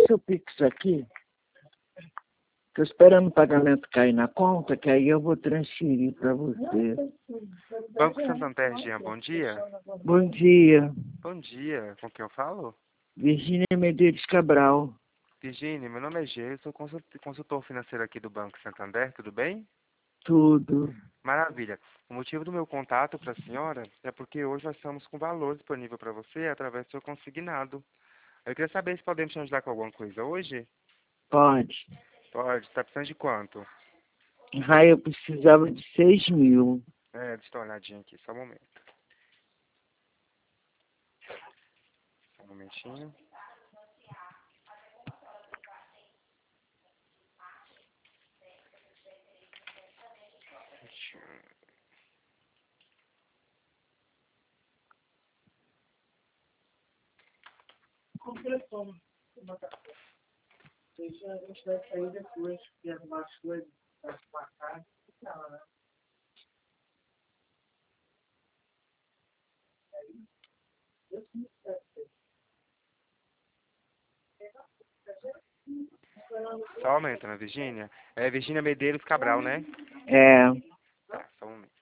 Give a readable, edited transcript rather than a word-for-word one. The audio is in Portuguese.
seu Pix aqui. Estou esperando o pagamento cair na conta, que aí eu vou transferir para você. Banco Santander, Jean, bom dia. Bom dia. Bom dia, com quem eu falo? Virgínia Medeiros Cabral. Virginia, meu nome é Gê, eu sou consultor financeiro aqui do Banco Santander, tudo bem? Tudo. Maravilha. O motivo do meu contato para a senhora é porque hoje nós estamos com valor disponível para você através do seu consignado. Eu queria saber se podemos te ajudar com alguma coisa hoje? Pode. Pode, está precisando de quanto? Eu precisava de 6.000. Deixa eu dar uma olhadinha aqui, só um momento. Só um momentinho. A gente vai sair depois, porque as coisas para cá. Só um momento, né, Virgínia? É Virgínia Medeiros Cabral, né? É. Tá, só um momento.